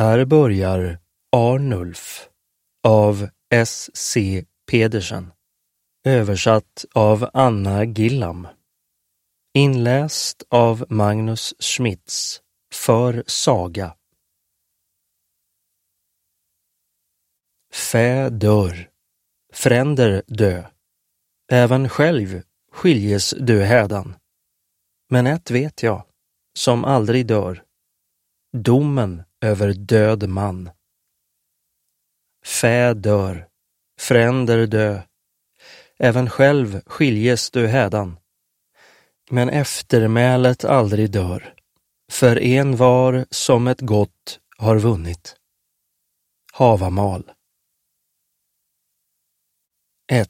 Här börjar Arnulf av S.C. Pedersen, översatt av Anna Gillam. Inläst av Magnus Schmitz för Saga. Fä dör, fränder dö, även själv skiljes du hädan. Men ett vet jag, som aldrig dör, domen över död man. Fä dör, fränder dö, även själv skiljes du hädan. Men eftermälet aldrig dör, för en var som ett gott har vunnit. Havamal. 1.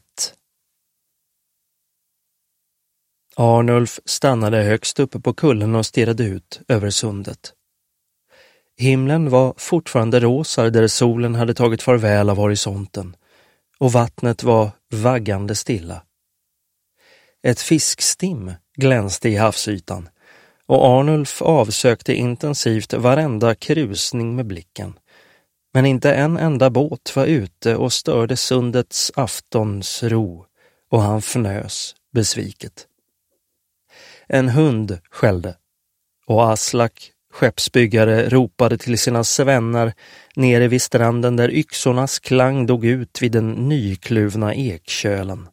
Arnulf stannade högst uppe på kullen och stirrade ut över sundet. Himlen var fortfarande rosa där solen hade tagit farväl av horisonten, och vattnet var vaggande stilla. Ett fiskstim glänste i havsytan, och Arnulf avsökte intensivt varenda krusning med blicken. Men inte en enda båt var ute och störde sundets aftonsro, och han fnös besviket. En hund skällde, och Aslak, skeppsbyggare, ropade till sina svennar nere vid stranden där yxornas klang dog ut vid den nykluvna ekkölen.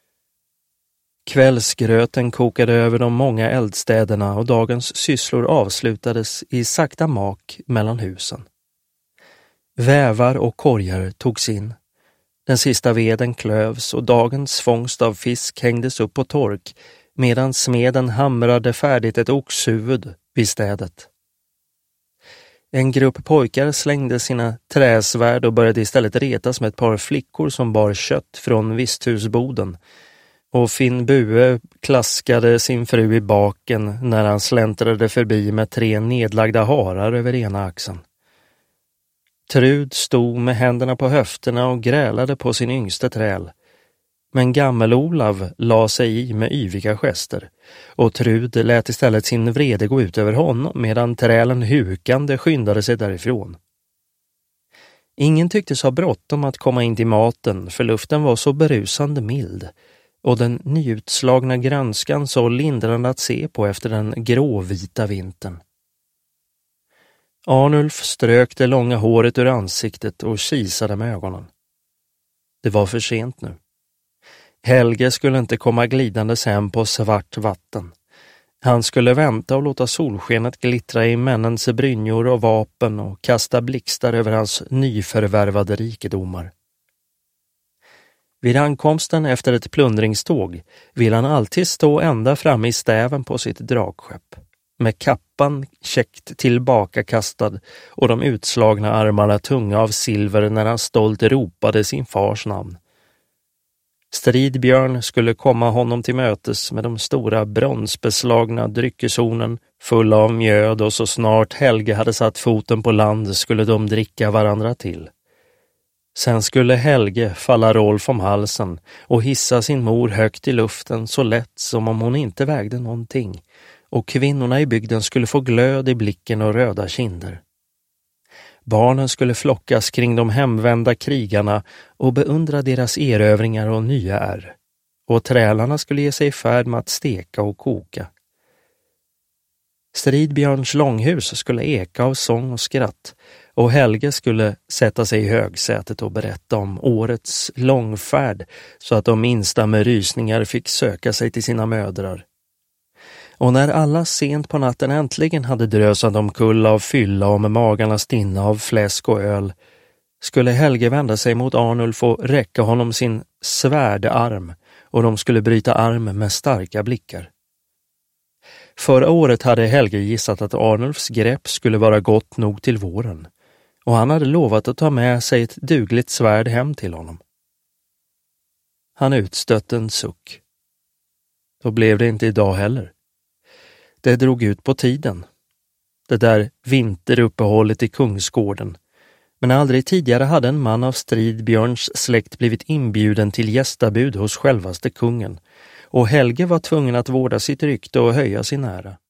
Kvällsgröten kokade över de många eldstäderna och dagens sysslor avslutades i sakta mak mellan husen. Vävar och korgar togs in. Den sista veden klövs och dagens fångst av fisk hängdes upp på tork medan smeden hamrade färdigt ett oxhuvud vid städet. En grupp pojkar slängde sina träsvärd och började istället retas med ett par flickor som bar kött från visthusboden, och Finn Bue klaskade sin fru i baken när han släntrade förbi med 3 nedlagda harar över ena axeln. Trud stod med händerna på höfterna och grälade på sin yngste träl, men Gammel-Olav la sig i med yviga gester, och Trud lät istället sin vrede gå ut över honom medan trälen hukande skyndade sig därifrån. Ingen tycktes ha bråttom att komma in till maten, för luften var så berusande mild, och den nyutslagna grönskan så lindrande att se på efter den gråvita vintern. Arnulf strök det långa håret ur ansiktet och kisade med ögonen. Det var för sent nu. Helge skulle inte komma glidandes hem på svart vatten. Han skulle vänta och låta solskenet glittra i männens brynjor och vapen och kasta blixtar över hans nyförvärvade rikedomar. Vid ankomsten efter ett plundringståg vill han alltid stå ända framme i stäven på sitt dragskepp, med kappan käckt tillbakakastad och de utslagna armarna tunga av silver när han stolt ropade sin fars namn. Stridbjörn skulle komma honom till mötes med de stora bronsbeslagna dryckesornen fulla av mjöd, och så snart Helge hade satt foten på land skulle de dricka varandra till. Sen skulle Helge falla Rolf om halsen och hissa sin mor högt i luften så lätt som om hon inte vägde någonting, och kvinnorna i bygden skulle få glöd i blicken och röda kinder. Barnen skulle flockas kring de hemvända krigarna och beundra deras erövringar och nya ärr, och trälarna skulle ge sig i färd med att steka och koka. Stridbjörns långhus skulle eka av sång och skratt, och Helge skulle sätta sig i högsätet och berätta om årets långfärd så att de minsta med rysningar fick söka sig till sina mödrar. Och när alla sent på natten äntligen hade drösat omkull av fylla och med magarna stinna av fläsk och öl, skulle Helge vända sig mot Arnulf och räcka honom sin svärdarm, och de skulle bryta arm med starka blickar. Förra året hade Helge gissat att Arnulfs grepp skulle vara gott nog till våren, och han hade lovat att ta med sig ett dugligt svärd hem till honom. Han utstötte en suck. Då blev det inte idag heller. Det drog ut på tiden. Det där vinteruppehållet i Kungsgården. Men aldrig tidigare hade en man av Stridbjörns släkt blivit inbjuden till gästabud hos självaste kungen, och Helge var tvungen att vårda sitt rykte och höja sin ära.